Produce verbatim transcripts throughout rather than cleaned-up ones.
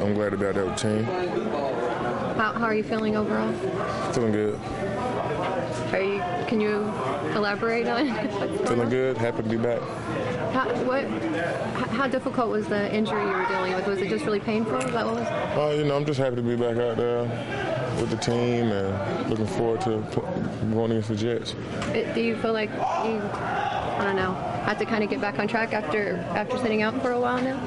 I'm glad to be out there with the team. How, how are you feeling overall? Feeling good. Are you? Can you elaborate on it? Feeling good. Happy to be back. How, what? How difficult was the injury you were dealing with? Was it just really painful? Is that what was? Uh, you know, I'm just happy to be back out there with the team and looking forward to going against the Jets. It, do you feel like you, I don't know, have to kind of get back on track after after sitting out for a while now?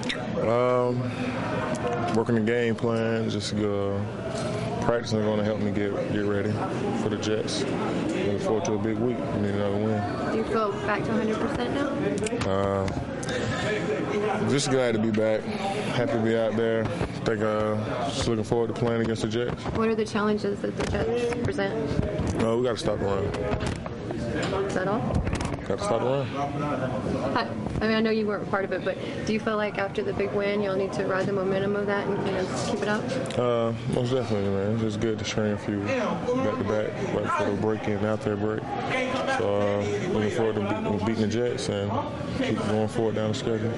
Um, working the game plan, just uh, practicing is going to help me get get ready for the Jets. Looking forward to a big week. We need another win. Do you feel back to one hundred percent now? Uh, just glad to be back. Happy to be out there. I think uh, just looking forward to playing against the Jets. What are the challenges that the Jets present? Uh, we got to stop the run. Is that all? Got to stop the run. I, I mean, I know you weren't part of it, but do you feel like after the big win, you'll need to ride the momentum of that and you know, keep it up? Uh, most definitely, man. It's just good to string a few back-to-back right before the break in, out there break. So uh, looking forward to be- beating the Jets and keep going forward down the schedule.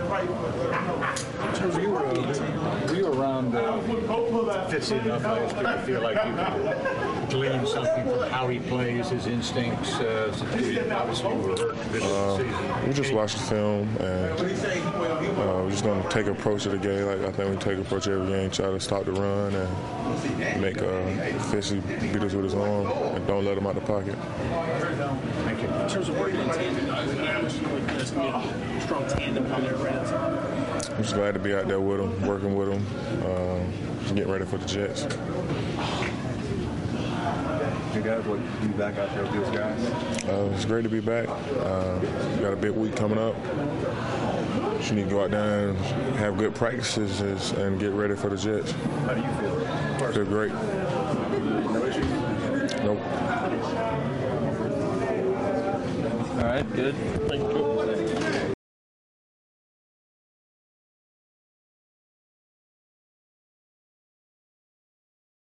So you were, uh, were you around uh, Fitzy enough last year to feel like you could glean something from how he plays, his instincts, uh, since you obviously were hurt this Uh, season? we just watched the film and uh, we're just going to take an approach to the game. Like I think we take an approach every game, try to stop the run and make uh, Fitzy beat us with his arm and don't let him out the pocket. Thank you. In terms of working in tandem, there's going to be a strong tandem on their friends. I'm just glad to be out there with him, working with him, um, getting ready for the Jets. You guys, what be back out there with these guys? Uh, it's great to be back. Uh, we got a big week coming up. Just need to go out there and have good practices and get ready for the Jets. How do you feel? Feel great. No issues? Nope. All right, good. Thank you.